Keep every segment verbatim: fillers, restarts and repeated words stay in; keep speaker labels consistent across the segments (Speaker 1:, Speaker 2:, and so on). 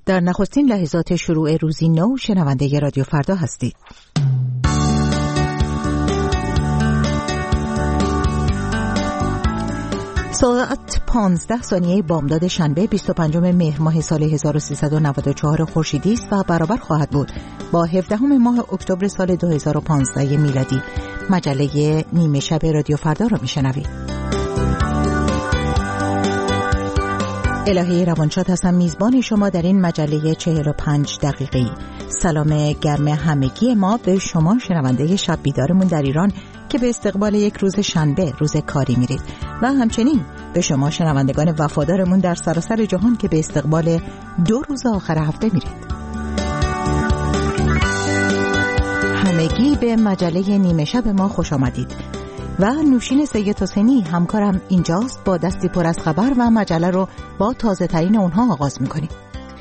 Speaker 1: در نخستین لحظات شروع روزی نو شنونده رادیو فردا هستید. ساعت پانزده ثانیه بامداد شنبه بیست و پنجم مهر ماه سال هزار و سیصد و نود و چهار خورشیدی است و برابر خواهد بود با هفدهم ماه اکتبر سال دو هزار و پانزده میلادی. مجله نیمه شب رادیو فردا را میشنوید. الهه روانشاد هستم، میزبان شما در این مجله چهل و پنج دقیقه‌ای. سلام گرم همگی ما به شما شنونده شب بیدارمون در ایران که به استقبال یک روز شنبه، روز کاری میرید، و همچنین به شما شنوندگان وفادارمون در سراسر جهان که به استقبال دو روز آخر هفته میرید. همگی به مجله نیمه شب ما خوش آمدید. و نوشین سید حسینی همکارم اینجاست با دستی پر از خبر و مجله رو با تازه ترین اونها آغاز میکنیم.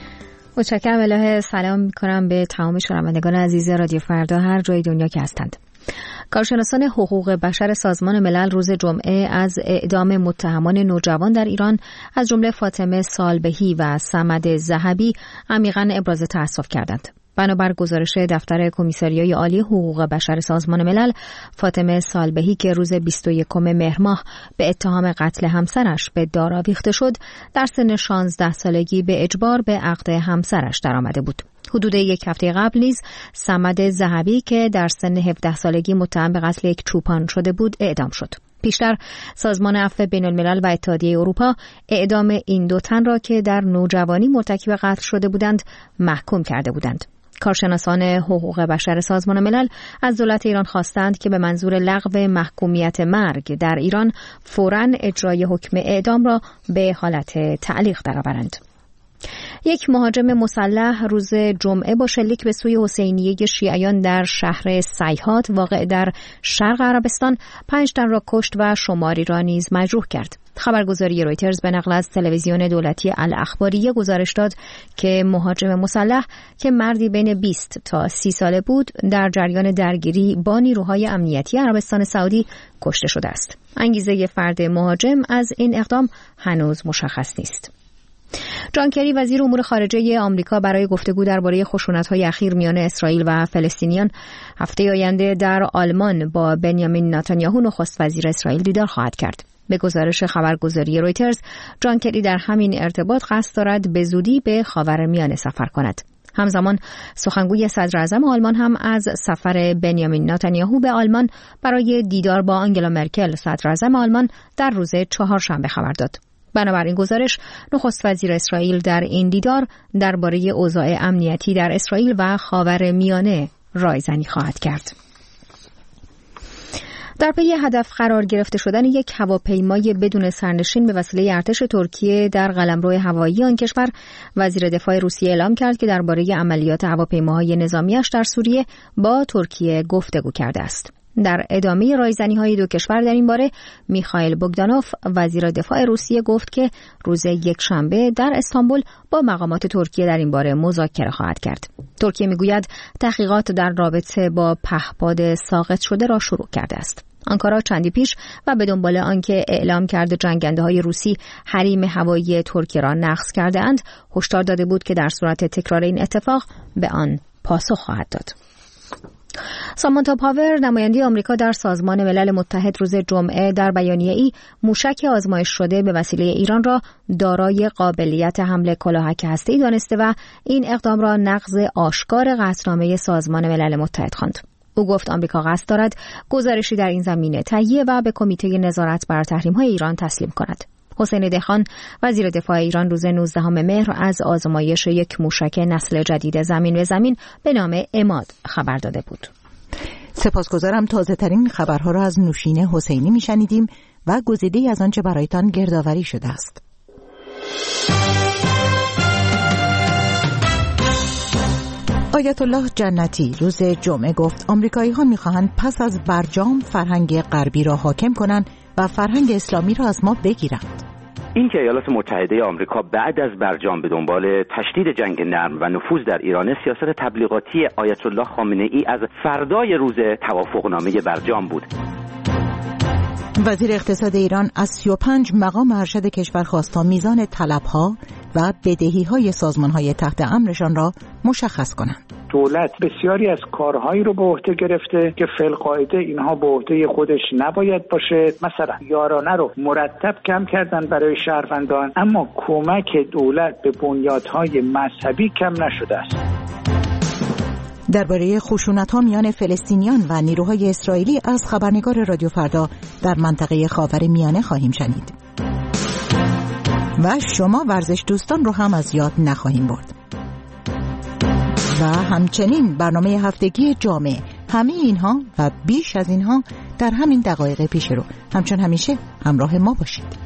Speaker 2: متشکرم الهه. سلام میکنم به تمام شنوندگان عزیز رادیو فردا هر جای دنیا که هستند. کارشناسان حقوق بشر سازمان ملل روز جمعه از اعدام متهمان نوجوان در ایران از جمله فاطمه سالبهی و صمد ذهبی عمیقاً ابراز تأسف کردند. بنابر گزارش دفتر کمیساریای عالی حقوق بشر سازمان ملل، فاطمه سالبهی که روز بیست و یکم مهر ماه به اتهام قتل همسرش به دار آویخته شد، در سن شانزده سالگی به اجبار به عقد همسرش درآمده بود. حدود یک هفته قبل نیز صمد ذهبی که در سن هفده سالگی متهم به قتل یک چوپان شده بود اعدام شد. پیشتر سازمان عفو بین الملل و اتحادیه اروپا اعدام این دو تن را که در نوجوانی مرتکب قتل شده بودند محکوم کرده بودند. کارشناسان حقوق بشر سازمان ملل از دولت ایران خواستند که به منظور لغو محکومیت مرگ در ایران فوراً اجرای حکم اعدام را به حالت تعلیق درآورند. یک مهاجم مسلح روز جمعه با شلیک به سوی حسینیه شیعیان در شهر سیحات واقع در شرق عربستان پنج تن را کشت و شماری را نیز مجروح کرد. خبرگزاری رویترز به نقل از تلویزیون دولتی الاخباریه گزارش داد که مهاجم مسلح که مردی بین بیست تا سی ساله بود در جریان درگیری با نیروهای امنیتی عربستان سعودی کشته شده است. انگیزه فرد مهاجم از این اقدام هنوز مشخص نیست. جان کری وزیر امور خارجه آمریکا برای گفتگو درباره خشونت‌های اخیر میان اسرائیل و فلسطینیان هفته آینده در آلمان با بنیامین نتانیاهو نخست وزیر اسرائیل دیدار خواهد کرد. به گزارش خبرگزاری رویترز، جان کری در همین ارتباط قصد دارد به زودی به خاورمیانه سفر کند. همزمان سخنگوی صدر اعظم آلمان هم از سفر بنیامین نتانیاهو به آلمان برای دیدار با آنگلا مرکل صدر اعظم آلمان در روز چهارشنبه خبر داد. بنابراین گزارش، نخست وزیر اسرائیل در این دیدار درباره اوضاع امنیتی در اسرائیل و خاورمیانه رایزنی خواهد کرد. در پی هدف قرار گرفته شدن یک هواپیمای بدون سرنشین به وسیله ارتش ترکیه در قلمرو هوایی آن کشور، وزیر دفاع روسیه اعلام کرد که درباره عملیات هواپیماهای نظامیش در سوریه با ترکیه گفتگو کرده است. در ادامه رایزنی‌های دو کشور در این باره، میخائیل بوگدانوف وزیر دفاع روسیه گفت که روز یکشنبه در استانبول با مقامات ترکیه در این باره مذاکره خواهد کرد. ترکیه میگوید تحقیقات در رابطه با پهپاد ساقط شده را شروع کرده است. آنکارا چندی پیش و به دنبال آنکه اعلام کرده جنگنده‌های روسی حریم هوایی ترکیه را نقض کرده اند، هشدار داده بود که در صورت تکرار این اتفاق به آن پاسخ خواهد داد. سامانتا پاور، نماینده آمریکا در سازمان ملل متحد، روز جمعه در بیانیه‌ای موشک آزمایش شده به وسیله ایران را دارای قابلیت حمل کلاهک هسته‌ای دانسته و این اقدام را نقض آشکار قطعنامه سازمان ملل متحد خواند. او گفت آمریکا قصد دارد گزارشی در این زمینه تهیه و به کمیته نظارت بر تحریم‌های ایران تسلیم کند. حسین دهخان، وزیر دفاع ایران، روز نوزدهم مهر از آزمایش یک موشک نسل جدید زمین به زمین به نام عماد خبر داده بود.
Speaker 1: سپاسگزارم. تازه ترین خبرها را از نوشین حسینی میشنیدیم و گزیده‌ای از آنچه برایتان گردآوری شده است. آیت الله جنتی روز جمعه گفت آمریکایی‌ها می‌خواهند پس از برجام فرهنگ غربی را حاکم کنند و فرهنگ اسلامی را از ما بگیرند.
Speaker 3: این که ایالات متحده آمریکا بعد از برجام به دنبال تشدید جنگ نرم و نفوذ در ایران، سیاست تبلیغاتی آیت الله خامنه‌ای از فردای روز توافقنامه برجام بود.
Speaker 1: وزیر اقتصاد ایران از سی و پنج مقام ارشد کشور خواست تا میزان طلب‌ها و بدهی‌های سازمان‌های تحت امرشان را مشخص کنند.
Speaker 4: دولت بسیاری از کارهایی رو به عهده گرفته که فی‌القاعده اینها به عهده خودش نباید باشه. مثلا یارانه رو مرتب کم کردن برای شهروندان، اما کمک دولت به بنیادهای مذهبی کم نشده است.
Speaker 1: درباره خشونت‌ها میان فلسطینیان و نیروهای اسرائیلی از خبرنگار رادیو فردا در منطقه خاورمیانه خواهیم شنید. و شما ورزش دوستان رو هم از یاد نخواهیم برد. و همچنین برنامه هفتگی جامعه. همه اینها و بیش از اینها در همین دقایق پیش رو. همچون همیشه همراه ما باشید.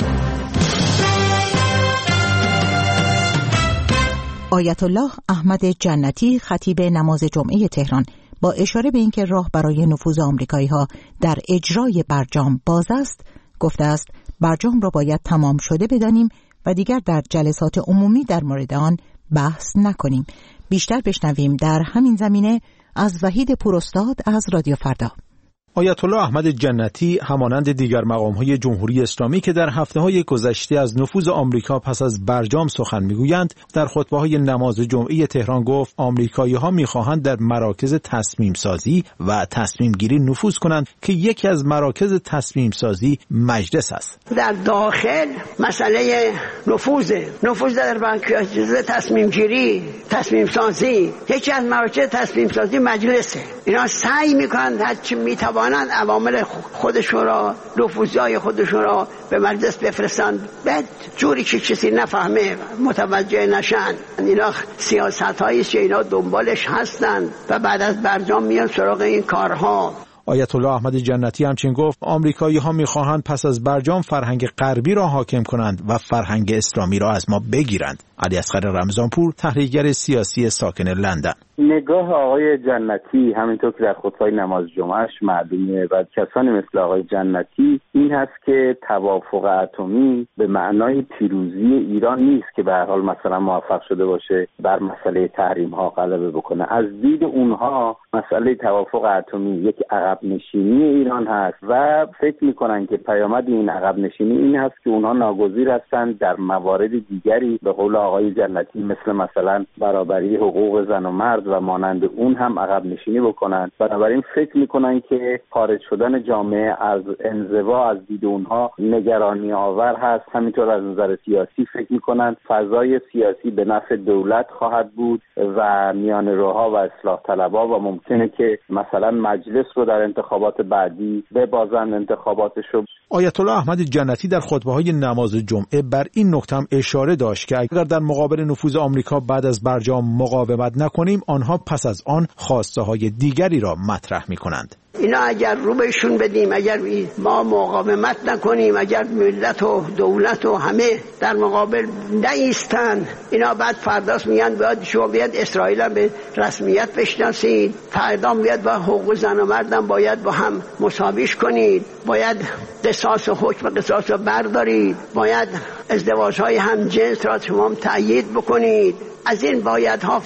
Speaker 1: آیت الله احمد جنتی خطیب نماز جمعه تهران با اشاره به اینکه راه برای نفوذ آمریکایی‌ها در اجرای برجام باز است، گفته است برجام را باید تمام شده بدانیم و دیگر در جلسات عمومی در مورد آن بحث نکنیم. بیشتر بشنویم در همین زمینه از وحید پوراستاد از رادیو فردا.
Speaker 5: آیت الله احمد جنتی همانند دیگر مقام‌های جمهوری اسلامی که در هفته‌های گذشته از نفوذ آمریکا پس از برجام سخن می‌گویند، در خطبه‌های نماز جمعه تهران گفت آمریکایی‌ها می‌خواهند در مراکز تصمیم سازی و تصمیم گیری نفوذ کنند که یکی از مراکز تصمیم سازی مجلس است.
Speaker 6: در داخل مسئله نفوذ نفوذ در مراکز تصمیم گیری تصمیم سازی، یکی از مراکز تصمیم سازی مجلسه. اینا سعی می‌کنند هر چی می‌توانند عوامل خودشون را، نفوذهای خودشون را به مجلس بفرستند، بعد جوری که کسی نفهمه، متوجه نشن. اینا سیاست‌هایی است که اینا دنبالش هستند و بعد از برجام میان سراغ این کارها.
Speaker 5: آیت الله احمد جنتی همچنین گفت آمریکایی‌ها می‌خواهند پس از برجام فرهنگ غربی را حاکم کنند و فرهنگ اسلامی را از ما بگیرند. علی اصغر رمضانپور، تحلیلگر سیاسی ساکن لندن.
Speaker 7: نگاه آقای جنتی همینطور که در خطبه نماز جمعهش معلومه و کسانی مثل آقای جنتی این هست که توافق اتمی به معنای پیروزی ایران نیست که به هر حال مثلا موفق شده باشه بر مسئله تحریم ها غلبه بکنه. از دید اونها مسئله توافق اتمی یک عقب نشینی ایران هست و فکر میکنن که پیامد این عقب نشینی این هست که اونها ناگزیر هستند در موارد دیگری به قول آقای جنتی مثل مثلا برابری حقوق زن و مرد و مانند اون هم عقب نشینی بکنن. بنابراین فکر میکنن که خارج شدن جامعه از انزوا از دید اونها نگرانی آور هست. همینطور از نظر سیاسی فکر میکنن فضای سیاسی به نفع دولت خواهد بود و میان روها و اصلاح طلبها و ممکنه که مثلا مجلس رو در انتخابات بعدی ببازن انتخاباتشو.
Speaker 5: آیت الله احمد جنتی در خطبه‌های نماز جمعه بر این نکته هم اشاره داشت که اگر در مقابل نفوذ آمریکا بعد از برجام مقاومت نکنیم، آنها پس از آن خواسته های دیگری را مطرح می‌کنند.
Speaker 6: اینا اگر رو بهشون بدیم، اگر ما مقاومت نکنیم، اگر ملت و دولت و همه در مقابل نایستن، اینا بعد فرداست میگن باید شما بیاد اسرائیل هم به رسمیت بشناسید، فردا بیاد با حقوق زن و مردم باید با هم مساویش کنید، باید قصاص و حکم قصاص رو بردارید، باید ازدواج‌های همجنس را شما تأیید بکنید. از این باید ها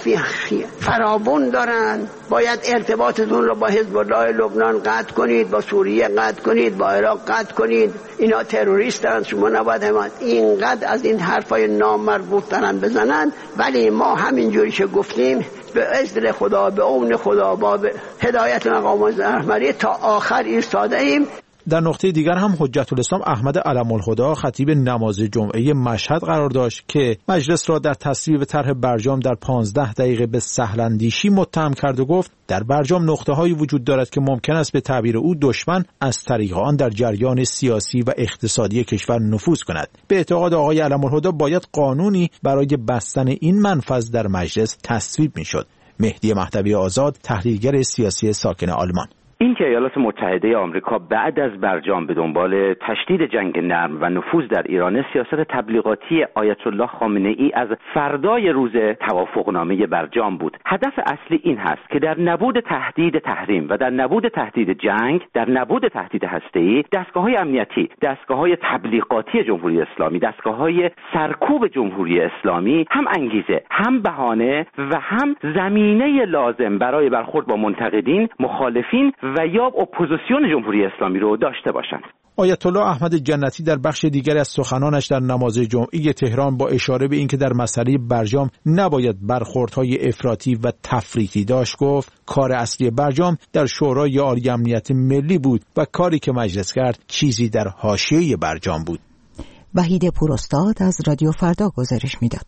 Speaker 6: فراوون دارن. باید ارتباطتون رو با حزب الله لبنان قطع کنید، با سوریه قطع کنید، با عراق قطع کنید. اینا تروریستن، شما نباید حمایت. اینقدر از این حرفای نامربوط دارن بزنن، ولی ما همینجوری که گفتیم به اذن خدا، به اون خدا، با هدایت مقام رهبری تا آخر ایستاده ایم.
Speaker 5: در نقطه دیگر هم حجت الاسلام احمد علم‌الهدی خطیب نماز جمعه مشهد قرار داشت که مجلس را در تصویب طرح برجام در پانزده دقیقه به سهلاندیشی متهم کرد و گفت در برجام نقطه‌هایی وجود دارد که ممکن است به تعبیر او دشمن از طریق آن در جریان سیاسی و اقتصادی کشور نفوذ کند. به اعتقاد آقای علم‌الهدی باید قانونی برای بستن این منفذ در مجلس تصویب می‌شد. مهدی مهدوی آزاد، تحلیلگر سیاسی ساکن آلمان.
Speaker 3: این که ایالات متحده آمریکا بعد از برجام به دنبال تشدید جنگ نرم و نفوذ در ایران، سیاست تبلیغاتی آیت الله خامنه ای از فردای روز توافقنامه برجام بود. هدف اصلی این هست که در نبود تهدید تحریم و در نبود تهدید جنگ، در نبود تهدید هسته‌ای، دستگاه‌های امنیتی، دستگاه‌های تبلیغاتی جمهوری اسلامی، دستگاه‌های سرکوب جمهوری اسلامی هم انگیزه، هم بهانه و هم زمینه لازم برای برخورد با منتقدین، مخالفین و یا اپوزیسیون جمهوری اسلامی رو داشته باشند.
Speaker 5: آیت الله احمد جنتی در بخش دیگری از سخنانش در نماز جمعه تهران با اشاره به اینکه در مسئله برجام نباید برخوردهای افراطی و تفریطی داشت گفت کار اصلی برجام در شورای عالی امنیت ملی بود و کاری که مجلس کرد چیزی در حاشیه برجام بود.
Speaker 1: وحید پوراستاد از رادیو فردا گزارش میداد.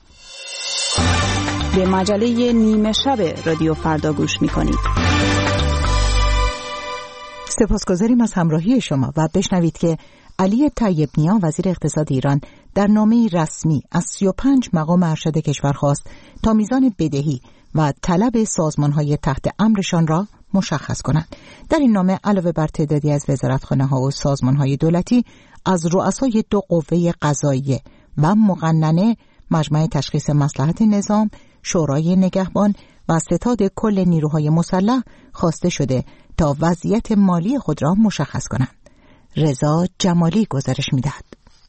Speaker 8: به مجله نیمه شب رادیو فردا گوش میکنید.
Speaker 1: سپاسگزاریم از همراهی شما و بشنوید که علی طیب نیا وزیر اقتصاد ایران در نامه رسمی از سی و پنج مقام ارشد کشور خواست تا میزان بدهی و طلب سازمان‌های تحت امرشان را مشخص کنند. در این نامه علاوه بر تعدادی از وزارتخانه‌ها و سازمان‌های دولتی از رؤسای دو قوه قضاییه و مقننه، مجمع تشخیص مصلحت نظام، شورای نگهبان و ستاد کل نیروهای مسلح خواسته شده تا وضعیت مالی خود را مشخص کنند. رضا جمالی گزارش می‌دهد.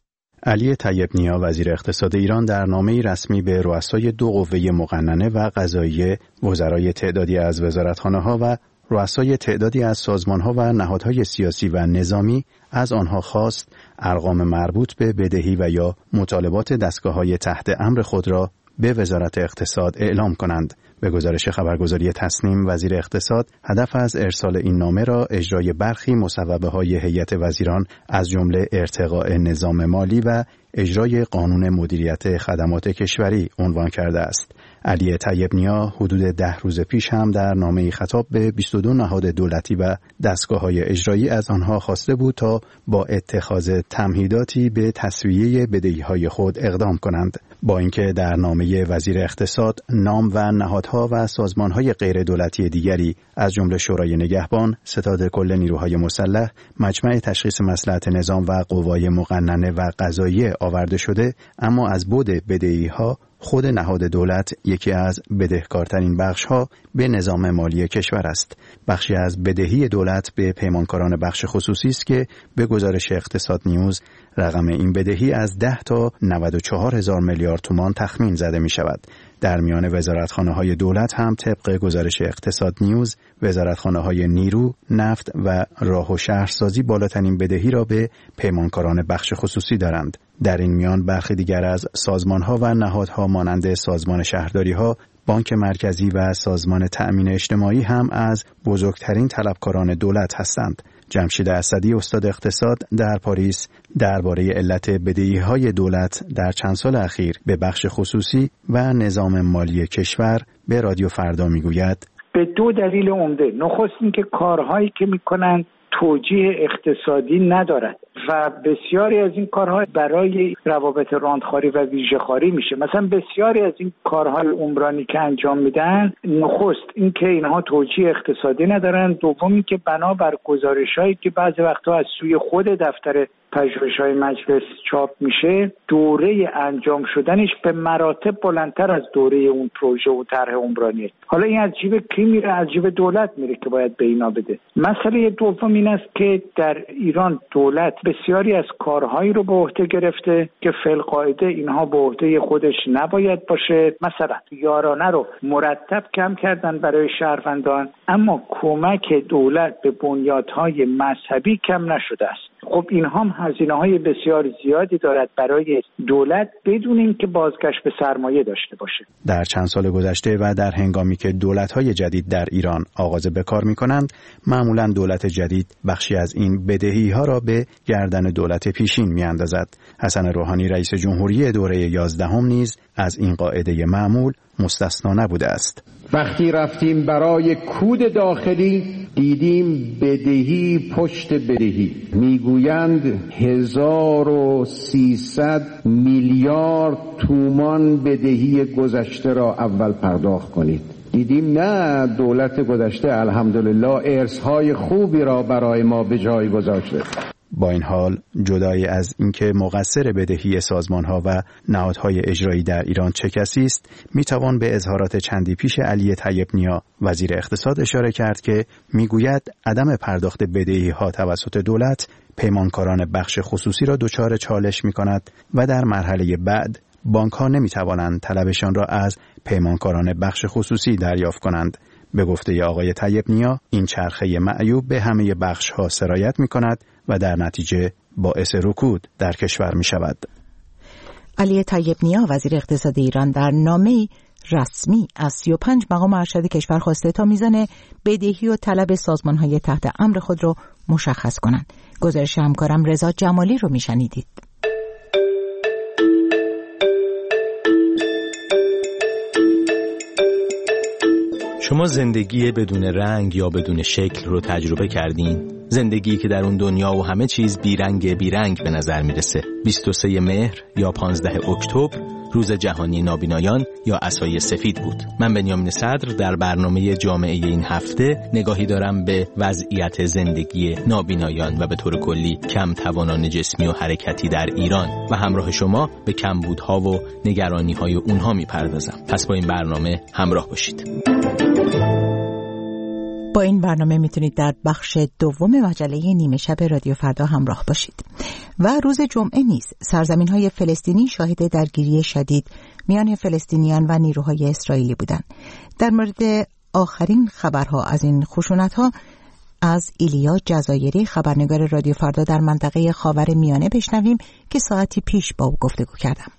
Speaker 9: علی طیب نیا وزیر اقتصاد ایران در نامه‌ای رسمی به رؤسای دو قوه مقننه و قضاییه، وزرای تعدادی از وزارتخانه‌ها و رؤسای تعدادی از سازمان‌ها و نهادهای سیاسی و نظامی از آنها خواست ارقام مربوط به بدهی و یا مطالبات دستگاه‌های تحت امر خود را به وزارت اقتصاد اعلام کنند. به گزارش خبرگزاری تصنیم، وزیر اقتصاد هدف از ارسال این نامه را اجرای برخی مصوبه‌های هیئت وزیران از جمله ارتقاء نظام مالی و اجرای قانون مدیریت خدمات کشوری عنوان کرده است. علی طیب نیا حدود ده روز پیش هم در نامه‌ای خطاب به بیست و دو نهاد دولتی و دستگاه‌های اجرایی از آنها خواسته بود تا با اتخاذ تمهیداتی به تسویه بدهی‌های خود اقدام کنند. با اینکه در نامه وزیر اقتصاد نام و نهادها و سازمان‌های غیر دولتی دیگری از جمله شورای نگهبان، ستاد کل نیروهای مسلح، مجمع تشخیص مصلحت نظام و قوای مقننه و قضاییه آورده شده، اما از بعد بدهی‌ها خود نهاد دولت یکی از بدهکارترین بخش‌ها به نظام مالی کشور است. بخشی از بدهی دولت به پیمانکاران بخش خصوصی است که به گزارش اقتصاد نیوز رقم این بدهی از ده تا نود و چهار هزار میلیارد تومان تخمین زده می شود. در میان وزارتخانه‌های دولت هم طبق گزارش اقتصاد نیوز وزارتخانه‌های نیرو، نفت و راه و شهرسازی بالاترین بدهی را به پیمانکاران بخش خصوصی دارند. در این میان برخی دیگر از سازمان‌ها و نهادها مانند سازمان شهرداری‌ها، بانک مرکزی و سازمان تأمین اجتماعی هم از بزرگترین طلبکاران دولت هستند. جمشید اسدی استاد اقتصاد در پاریس درباره علت بدهی‌های دولت در چند سال اخیر به بخش خصوصی و نظام مالی کشور به رادیو فردا میگوید:
Speaker 4: به دو دلیل عمده. نخست اینکه کارهایی که میکنند توجیه اقتصادی ندارد و بسیاری از این کارها برای روابط راندخواری و ویژه‌خواری میشه. مثلا بسیاری از این کارهای عمرانی که انجام میدن، نخست اینکه اینها توجیه اقتصادی ندارن، دوم اینکه بنابر گزارش‌هایی که بعضی وقتا از سوی خود دفتر پژوهش‌های مجلس چاپ میشه، دوره انجام شدنش به مراتب بلندتر از دوره اون پروژه و طرح عمرانی. حالا این از جیب کی میره؟ از جیب دولت میره که باید به اینا بده. مسئله دوم این است که در ایران دولت بسیاری از کارهایی رو به عهده گرفته که فی‌القاعده اینها به عهده خودش نباید باشه. مثلا یارانه رو مرتب کم کردن برای شهروندان، اما کمک دولت به بنیادهای مذهبی کم نشده است. خب اینها هم هزینه‌های بسیار زیادی دارد برای دولت بدون اینکه بازگشت به سرمایه داشته باشه.
Speaker 9: در چند سال گذشته و در هنگامی که دولت‌های جدید در ایران آغاز به کار می‌کنند، معمولاً دولت جدید بخشی از این بدهی‌ها را به گردن دولت پیشین می‌اندازد. حسن روحانی رئیس جمهوری دوره یازدهم نیز از این قاعده معمول مستثنا نبوده است.
Speaker 10: وقتی رفتیم برای کود داخلی دیدیم بدهی پشت بدهی، میگویند هزار و سیصد میلیارد تومان بدهی گذشته را اول پرداخت کنید. دیدیم نه، دولت گذشته الحمدلله ارث‌های خوبی را برای ما به جای گذاشته.
Speaker 9: با این حال جدای از اینکه مقصر بدهی سازمان‌ها و نهادهای اجرایی در ایران چه کسی است، میتوان به اظهارات چندی پیش علی طیب نیا وزیر اقتصاد اشاره کرد که میگوید عدم پرداخت بدهی‌ها توسط دولت پیمانکاران بخش خصوصی را دچار چالش می‌کند و در مرحله بعد بانک‌ها نمی‌توانند طلبشان را از پیمانکاران بخش خصوصی دریافت کنند. به گفته آقای طیب نیا این چرخه معیوب به همه بخش‌ها سرایت می‌کند و در نتیجه باعث رکود در کشور می شود.
Speaker 1: علی طیب نیا وزیر اقتصاد ایران در نامه رسمی از سی و پنج مقام ارشد کشور خواسته تا میزان بدهی و طلب سازمان‌های تحت امر خود را مشخص کنند. گزارش همکارم رضا جمالی رو میشنیدید.
Speaker 11: شما زندگی بدون رنگ یا بدون شکل رو تجربه کردین؟ زندگی که در اون دنیا و همه چیز بیرنگ بیرنگ به نظر میرسه. بیست و سوم مهر یا پانزدهم اکتبر روز جهانی نابینایان یا عصای سفید بود. من بنیامین صدر در برنامه جامعه این هفته نگاهی دارم به وضعیت زندگی نابینایان و به طور کلی کم توانان جسمی و حرکتی در ایران و همراه شما به کمبودها و نگرانی‌های اونها میپردازم. پس با این برنامه همراه باشید.
Speaker 1: با این برنامه میتونید در بخش دوم مجله نیمه شب رادیو فردا همراه باشید. و روز جمعه نیز سرزمین‌های فلسطینی شاهد درگیری شدید میان فلسطینیان و نیروهای اسرائیلی بودند. در مورد آخرین خبرها از این خشونت‌ها از ایلیا جزایری خبرنگار رادیو فردا در منطقه خاورمیانه بشنویم که ساعتی پیش با او گفتگو کردم.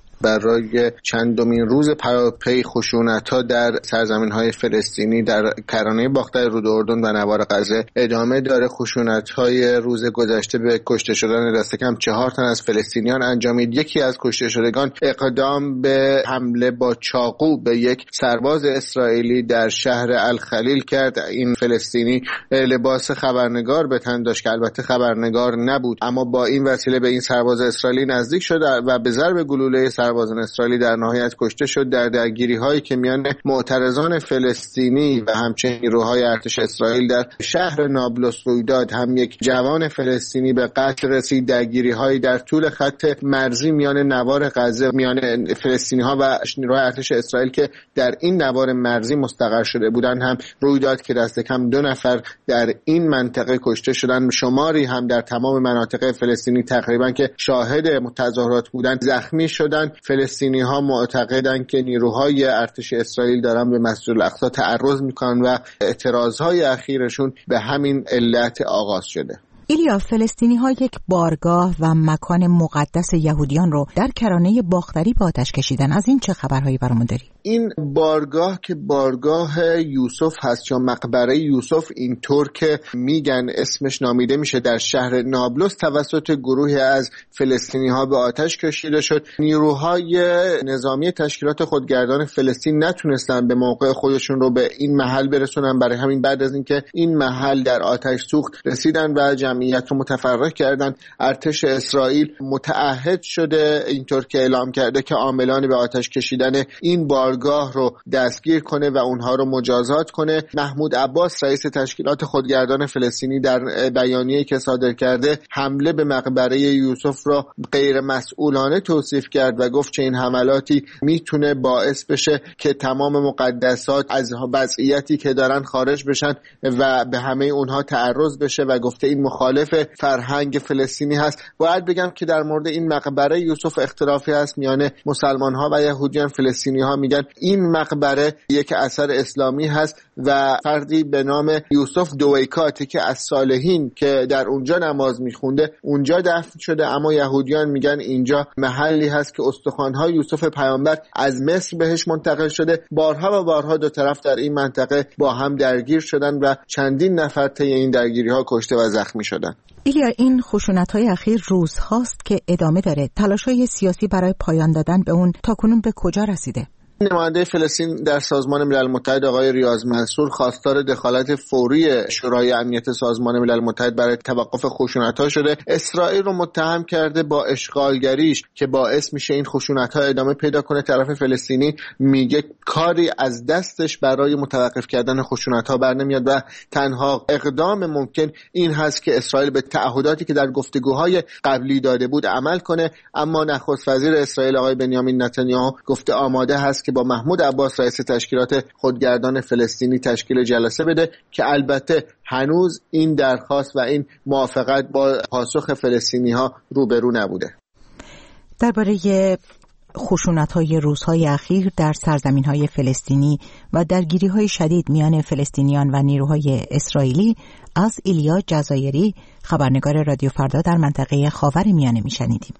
Speaker 12: برای چندمین روز پیاپی خشونت‌ها در سرزمین‌های فلسطینی در کرانه باختر رود اردن و نوار غزه ادامه داره. خشونت‌های روز گذشته به کشته شدن دست کم چهار تن از فلسطینیان انجامید. یکی از کشته شدگان اقدام به حمله با چاقو به یک سرباز اسرائیلی در شهر الخلیل کرد. این فلسطینی لباس خبرنگار به تن داشت که البته خبرنگار نبود، اما با این وسیله به این سرباز اسرائیلی نزدیک شد و به ضرب گلوله سربازان اسرائیلی در نهایت کشته شد. در درگیری هایی که میان معترضان فلسطینی و همچنین نیروهای ارتش اسرائیل در شهر نابلس روی داد، هم یک جوان فلسطینی به قتل رسید. درگیری هایی در طول خط مرزی میان نوار غزه میان فلسطینی ها و نیروهای ارتش اسرائیل که در این نوار مرزی مستقر شده بودند هم روی داد که دست کم دو نفر در این منطقه کشته شدند. شماری هم در تمام مناطق فلسطینی تقریبا که شاهد تظاهرات بودند زخمی شدند. فلسطینی ها معتقدند که نیروهای ارتش اسرائیل دارن به مسجد الاقصی تعرض میکنن و اعتراضهای اخیرشون به همین علت آغاز شده.
Speaker 1: ایلیا، فلسطینی ها یک بارگاه و مکان مقدس یهودیان رو در کرانه باختری به آتش کشیدن. از این چه خبرهایی برامون داری؟
Speaker 12: این بارگاه که بارگاه یوسف هست یا مقبره یوسف اینطور که میگن اسمش نامیده میشه، در شهر نابلس توسط گروهی از فلسطینی ها به آتش کشیده شد. نیروهای نظامی تشکیلات خودگردان فلسطین نتونستن به موقع خودشون رو به این محل برسونن، برای همین بعد از اینکه این محل در آتش سوخت رسیدن و جمعیت رو متفرق کردن. ارتش اسرائیل متعهد شده اینطور که اعلام کرده که عاملان به آتش کشیدن این بارگاه رو دستگیر کنه و اونها رو مجازات کنه. محمود عباس رئیس تشکیلات خودگردان فلسطینی در بیانیه‌ای که صادر کرده حمله به مقبره یوسف را غیر مسئولانه توصیف کرد و گفت که این حملاتی میتونه باعث بشه که تمام مقدسات از وضعیتی که دارن خارج بشن و به همه اونها تعرض بشه و گفته این مخالف فرهنگ فلسطینی هست. باید بگم که در مورد این مقبره یوسف اختلافی هست میان مسلمان ها و یهودیان. فلسطینی ها میگن این مقبره یک اثر اسلامی هست و فردی به نام یوسف دویکاتی که از صالحین که در اونجا نماز میخونده اونجا دفن شده، اما یهودیان میگن اینجا محلی هست که استخوان‌های یوسف پیامبر از مصر بهش منتقل شده. بارها و بارها دو طرف در این منطقه با هم درگیر شدن و چندین نفر طی این درگیری‌ها کشته و زخمی شدن.
Speaker 1: ایلیا، این خشونت‌های اخیر روزهاست که ادامه داره. تلاش‌های سیاسی برای پایان دادن به اون تاکنون به کجا رسیده؟
Speaker 12: نماینده فلسطین در سازمان ملل متحد آقای ریاض منصور خواستار دخالت فوری شورای امنیت سازمان ملل متحد برای توقف خشونت‌ها شده. اسرائیل رو متهم کرده با اشغالگریش که باعث میشه این خشونت‌ها ادامه پیدا کنه. طرف فلسطینی میگه کاری از دستش برای متوقف کردن خشونت‌ها برنمیاد و تنها اقدام ممکن این هست که اسرائیل به تعهداتی که در گفتگوهای قبلی داده بود عمل کنه. اما نخست وزیر اسرائیل آقای بنیامین نتانیاهو گفته آماده هست که با محمود عباس رئیس تشکیلات خودگردان فلسطینی تشکیل جلسه بده که البته هنوز این درخواست و این موافقت با پاسخ فلسطینی ها روبرو نبوده.
Speaker 1: درباره خشونت‌های روزهای اخیر در سرزمین‌های فلسطینی و درگیری‌های شدید میان فلسطینیان و نیروهای اسرائیلی از ایلیا جزایری، خبرنگار رادیو فردا در منطقه خاورمیانه میشنیدیم.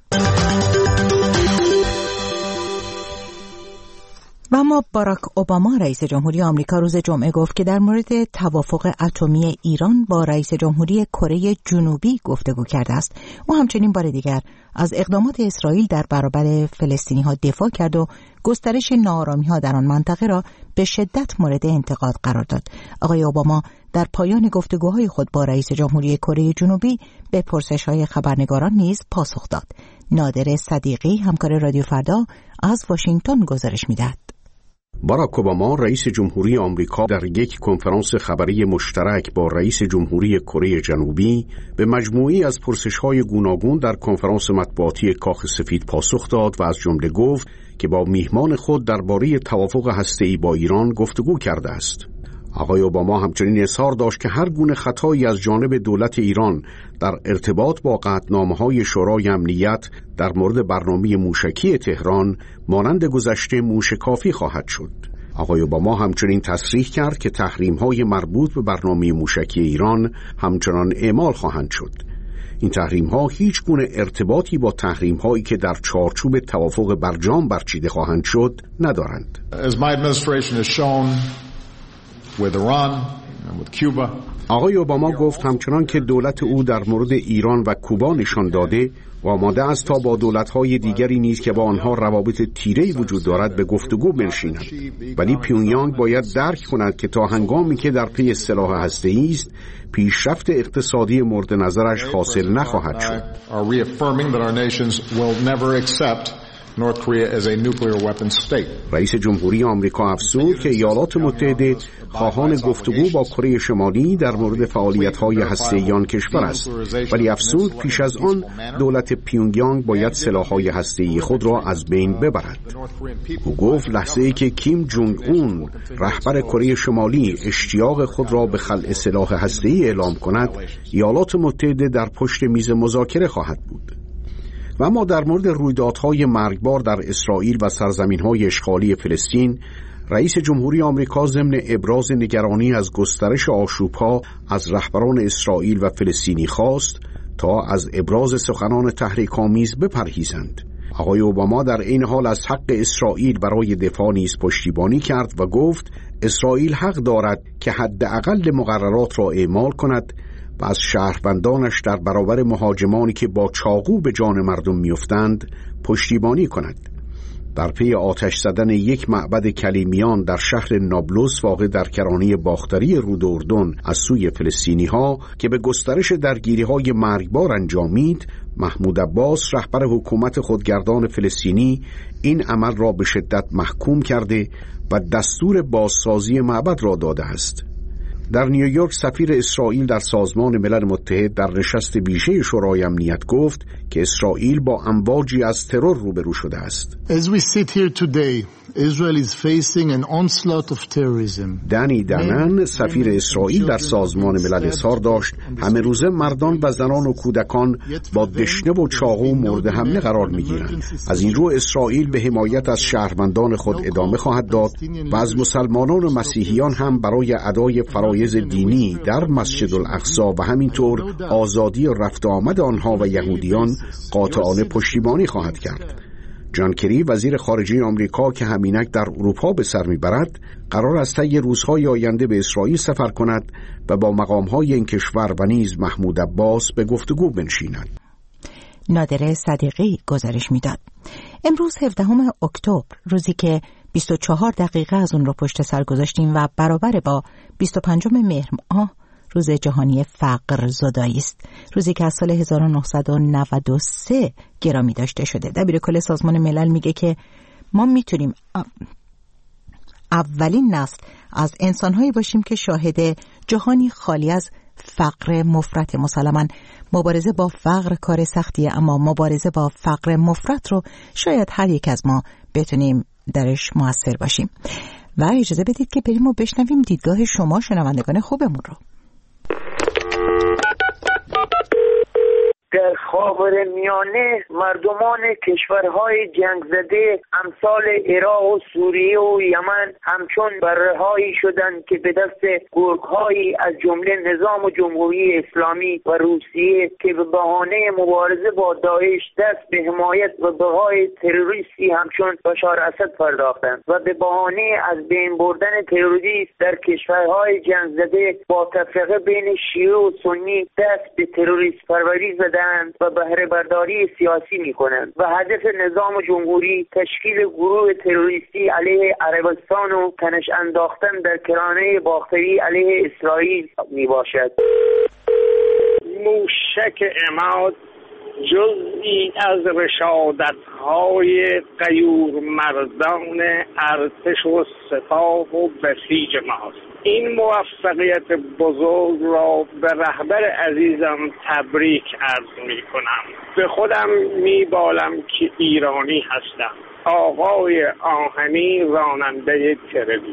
Speaker 1: و اما باراک اوباما رئیس جمهوری آمریکا روز جمعه گفت که در مورد توافق اتمی ایران با رئیس جمهوری کره جنوبی گفتگو کرده است. او همچنین بار دیگر از اقدامات اسرائیل در برابر فلسطینی‌ها دفاع کرد و گسترش ناآرامی‌ها در آن منطقه را به شدت مورد انتقاد قرار داد. آقای اوباما در پایان گفتگوهای خود با رئیس جمهوری کره جنوبی به پرسش‌های خبرنگاران نیز پاسخ داد. نادر صدیقی، همکار رادیو فردا، از واشنگتن گزارش می‌دهد.
Speaker 13: باراک اوباما رئیس جمهوری آمریکا در یک کنفرانس خبری مشترک با رئیس جمهوری کره جنوبی به مجموعی از پرسش‌های گوناگون در کنفرانس مطبوعاتی کاخ سفید پاسخ داد و از جمله گفت که با میهمان خود درباره توافق هسته‌ای با ایران گفتگو کرده است. آقای اوباما همچنین اظهار داشت که هر گونه خطایی از جانب دولت ایران در ارتباط با قطعنامه‌های شورای امنیت در مورد برنامه موشکی تهران مانند گذشته موشکافی خواهد شد. آقای اوباما همچنین تصریح کرد که تحریم‌های مربوط به برنامه موشکی ایران همچنان اعمال خواهند شد. این تحریم‌ها هیچ گونه ارتباطی با تحریم‌هایی که در چارچوب توافق برجام برچیده خواهند شد ندارند.
Speaker 14: As my administration has shown with Iran and with Cuba.
Speaker 13: آقای اوباما گفت همچنان که دولت او در مورد ایران و کوبا نشان داده و آماده است تا با دولت‌های دیگری نیز که با آنها روابط تیره‌ای وجود دارد به گفتگو بنشیند، ولی پیونیانگ باید درک کند که تا هنگامی که در پی سلاح هسته‌ای است پیشرفت اقتصادی مورد نظرش حاصل نخواهد شد.
Speaker 14: North Korea as a nuclear weapon state.
Speaker 13: رئیس جمهوری آمریکا افزود که ایالات متحده خواهان گفتگو با کره شمالی در مورد فعالیت‌های هسته‌ای آن کشور است، ولی افزود پیش از آن دولت پیونگیانگ باید سلاح‌های هسته‌ای خود را از بین ببرد. او گفت لحظه‌ای که کیم جونگ اون رهبر کره شمالی اشتیاق خود را به خلع سلاح هسته‌ای اعلام کند، ایالات متحده در پشت میز مذاکره خواهد بود. و اما در مورد رویدادهای مرگبار در اسرائیل و سرزمین‌های اشغالی فلسطین، رئیس جمهوری آمریکا ضمن ابراز نگرانی از گسترش آشوب‌ها از رهبران اسرائیل و فلسطینی خواست تا از ابراز سخنان تحریک‌آمیز بپرهیزند. آقای اوباما در این حال از حق اسرائیل برای دفاع نیز پشتیبانی کرد و گفت اسرائیل حق دارد که حداقل مقررات را اعمال کند و از شهروندانش در برابر مهاجمانی که با چاقو به جان مردم میافتند پشتیبانی کند. در پی آتش زدن یک معبد کلیمیان در شهر نابلس واقع در کرانه باختری رود اردن از سوی فلسطینی‌ها که به گسترش درگیری‌های مرگبار انجامید، محمود عباس رهبر حکومت خودگردان فلسطینی این عمل را به شدت محکوم کرده و دستور بازسازی معبد را داده است. در نیویورک سفیر اسرائیل در سازمان ملل متحد در نشست ویژه شورای امنیت گفت که اسرائیل با امواجی از ترور روبرو شده است.
Speaker 15: As we sit here today, Israel is facing an onslaught of terrorism.
Speaker 13: دنی دنن سفیر اسرائیل در سازمان ملل اظهار داشت همه روزه مردان و زنان و کودکان با دشنه و چاقو مورد حمله قرار می‌گیرند. از این رو اسرائیل به حمایت از شهروندان خود ادامه خواهد داد و از مسلمانان و مسیحیان هم برای ادای فرایض دینی در مسجد الاقصی و همینطور آزادی رفت و آمد آنها و یهودیان قاطعانه پشتیبانی خواهد کرد. جان کری وزیر خارجه آمریکا که همینک در اروپا به سر میبرد قرار است طی روزهای آینده به اسرائیل سفر کند و با مقامهای این کشور و نیز محمود عباس به گفتگو بنشیند.
Speaker 1: نادر صدیقی گزارش میداد. امروز هفدهم اکتبر، روزی که بیست و چهار دقیقه از اون رو پشت سر گذاشتیم و برابر با بیست و پنجم مهر ماه روز جهانی فقر زدایی است، روزی که از سال هزار و نهصد و نود و سه گرامی داشته شده. دبیرکل سازمان ملل میگه که ما میتونیم اولین نسل از انسانهایی باشیم که شاهد جهانی خالی از فقر مفرط. مسلماً مبارزه با فقر کار سختیه، اما مبارزه با فقر مفرط رو شاید هر یک از ما بتونیم درش موثر باشیم. و اجازه بدید که بریم و بشنویم دیدگاه شما شنوندگان خوبمون رو.
Speaker 16: در خاورمیانه مردمان کشورهای جنگ زده امثال عراق و سوریه و یمن همچون برهایی شدند که به دست گرگ‌هایی از جمله نظام جمهوری اسلامی و روسیه که به بهانه مبارزه با داعش دست به حمایت و بقای تروریستی همچون بشار اسد پرداختند و به بهانه از بین بردن تروریسم در کشورهای جنگ زده با تفرقه بین شیعه و سنی دست به تروریست پروری زدند و بهره برداری سیاسی می‌کنند و هدف نظام جمهوری تشکیل گروه تروریستی علیه عربستان و تنش انداختن در کرانه باختری علیه اسرائیل میباشد.
Speaker 17: موشک عماد جزئی از رشادت‌های غیور مردان ارتش و سپاه و بسیج ماست. این موفقیت بزرگ را به رهبر عزیزم تبریک عرض می کنم. به خودم می بالم که ایرانی هستم. آقای آهنی راننده تربی.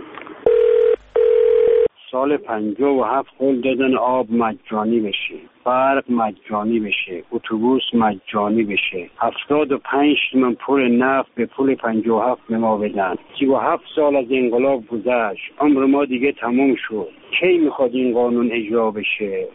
Speaker 18: سال پنجاه و هفت قول دادن آب مجانی بشه، برق مجانی بشه، اتوبوس مجانی بشه، هفتاد و پنج تومن پول نفت به پول پنجاه و هفت به ما بدن. سی و هفت سال از انقلاب گذشت، عمر ما دیگه تموم شد. کی میخواد این قانون اجرا بشه؟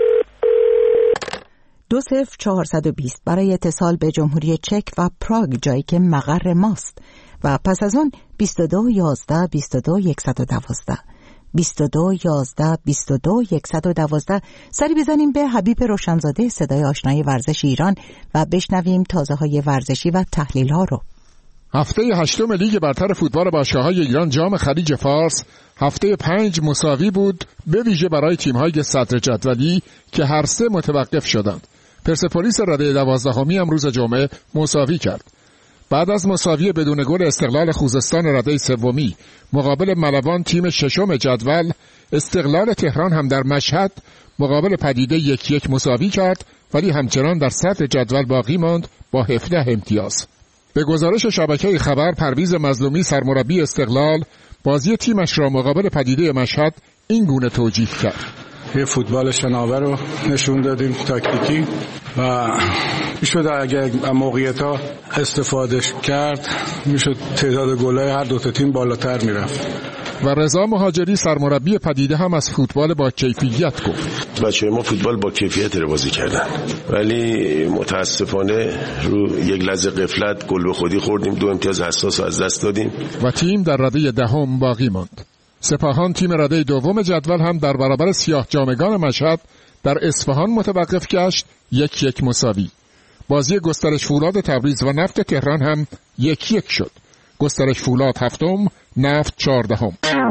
Speaker 1: دو صفر چهارصد و بیست برای اتصال به جمهوری چک و پراگ، جایی که مقر ماست، و پس از اون بیست و دو یازده بیست و دو صد و دوازده بیست و دو یازده بیست و دو صد و دوازده. سری بزنیم به حبیب روشنزاده، صدای آشنای ورزش ایران، و بشنویم تازه های ورزشی و تحلیل ها رو.
Speaker 19: هفته هشتم لیگ برتر فوتبال باشگاه‌های ایران جام خلیج فارس هفته پنج مساوی بود، به ویژه برای تیم‌های صدر جدولی که هر سه متوقف شدند. پرسپولیس رده دوازدهمی هم روز جمعه مساوی کرد. بعد از مساوی بدون گل استقلال خوزستان رده سومی مقابل ملوان تیم ششم جدول، استقلال تهران هم در مشهد مقابل پدیده یک یک مساوی کرد، ولی همچنان در صدر جدول باقی ماند با هفده امتیاز. به گزارش شبکه خبر، پرویز مظلومی سرمربی استقلال بازی تیمش را مقابل پدیده مشهد این گونه توجیه کرد:
Speaker 20: یه فوتبال شناور رو نشون دادیم تاکتیکی و میشد اگه موقعیت ها استفاده کرد میشد تعداد گل‌های هر دو تا تیم بالاتر میرفت.
Speaker 19: و رضا مهاجری سرمربی پدیده هم از فوتبال با کیفیت گفت:
Speaker 21: بچه ما فوتبال با کیفیت رو بازی کردن، ولی متاسفانه رو یک لحظه غفلت گل به خودی خوردیم، دو امتیاز حساس رو از دست دادیم
Speaker 19: و تیم در رده دهم باقی ماند. سپاهان تیم رده دوم جدول هم در برابر سیاه جامگان مشهد در اصفهان متوقف گشت، یک یک مساوی. بازی گسترش فولاد تبریز و نفت تهران هم یک یک شد. گسترش فولاد هفتم، نفت چهاردهم.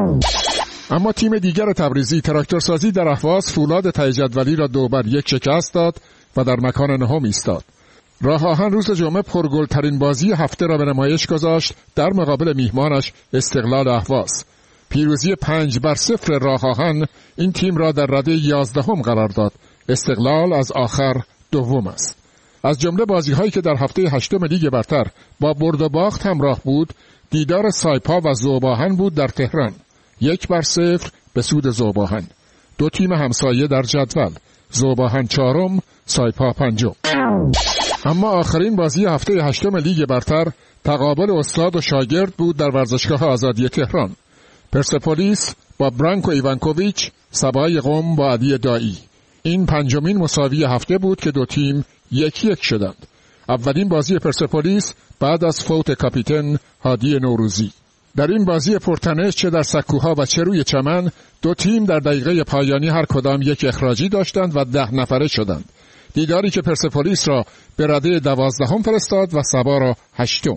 Speaker 19: اما تیم دیگر تبریزی تراکتورسازی در اهواز فولاد ته جدولی را دو بر یک شکست داد و در مکان نهم ایستاد. راه آهن روز جمعه پرگلترین بازی هفته را به نمایش گذاشت در مقابل میهمانش استقلال اهواز. پیروزی پنج بر صفر راه آهن این تیم را در رده یازدهم قرار داد. استقلال از آخر دوم است. از جمله بازی‌هایی که در هفته هشتم لیگ برتر با برد و باخت همراه بود، دیدار سایپا و ذوب‌آهن بود در تهران. یک بر صفر به سود ذوب‌آهن. دو تیم همسایه در جدول، ذوب‌آهن چهارم، سایپا پنجم. اما آخرین بازی هفته هشتم لیگ برتر تقابل استاد و شاگرد بود در ورزشگاه آزادی تهران. پرسپولیس با برانکو ایوانکوویچ، سبای قم با علی دایی. این پنجمین مساوی هفته بود که دو تیم یک یک شدند. اولین بازی پرسپولیس بعد از فوت کاپیتان هادی نوروزی. در این بازی پرتنش چه در سکوها و چه روی چمن، دو تیم در دقیقه پایانی هر کدام یک اخراجی داشتند و ده نفره شدند. دیداری که پرسپولیس را به رده دوازدهم فرستاد و سبا را هشتم.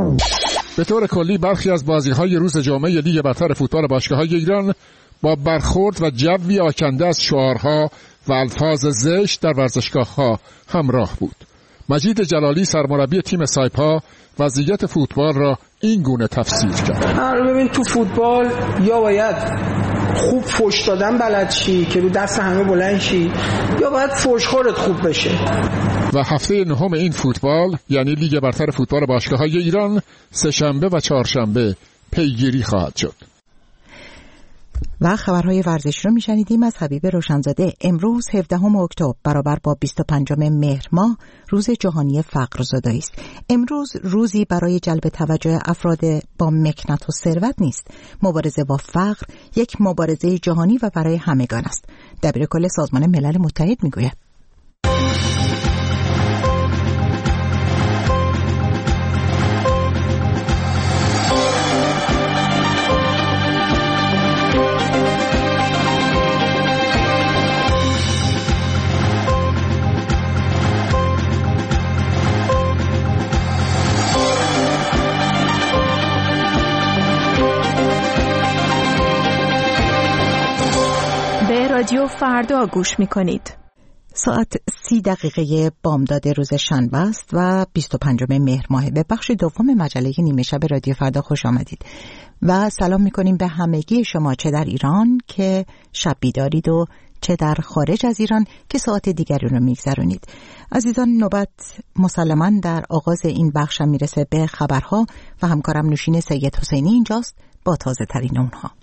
Speaker 19: به طور کلی برخی از بازی‌های روز جمعه لیگ برتر فوتبال باشگاه‌های ایران با برخورد و جوی آکنده از شعارها و الفاظ زشت در ورزشگاه‌ها همراه بود. مجید جلالی سرمربی تیم سایپا وضعیت فوتبال را این گونه تفسیر کرد:
Speaker 22: ببین تو فوتبال یا باید خوب فوش دادن بلد شی که رو دست همه بلند شی، یا باید فوشخورت خوب بشه.
Speaker 19: و هفته نهم این فوتبال یعنی لیگ برتر فوتبال باشگاه‌های ایران سه شنبه و چهارشنبه پیگیری خواهد شد.
Speaker 1: و خبرهای ورزشی رو میشنیدیم از حبیب روشنزاده. امروز هفدهم اکتبر برابر با بیست و پنجم مهر ماه روز جهانی فقرزدایی است. امروز روزی برای جلب توجه افراد با مکنت و ثروت نیست. مبارزه با فقر یک مبارزه جهانی و برای همگان است. دبیرکل سازمان ملل متحد میگوید
Speaker 8: رادیو فردا گوش میکنید.
Speaker 1: ساعت سی دقیقه بامداد روز شنبه است و بیست و پنجم مهر ماه. به بخش دوم مجله نیمه شب رادیو فردا خوش آمدید و سلام میکنیم به همگی شما، چه در ایران که شب بیدارید و چه در خارج از ایران که ساعت دیگری رو میگذرونید. عزیزان، نوبت مسلماً در آغاز این بخش میرسه به خبرها و همکارم نوشین سید حسینی اینجاست با تازه ترین اونها.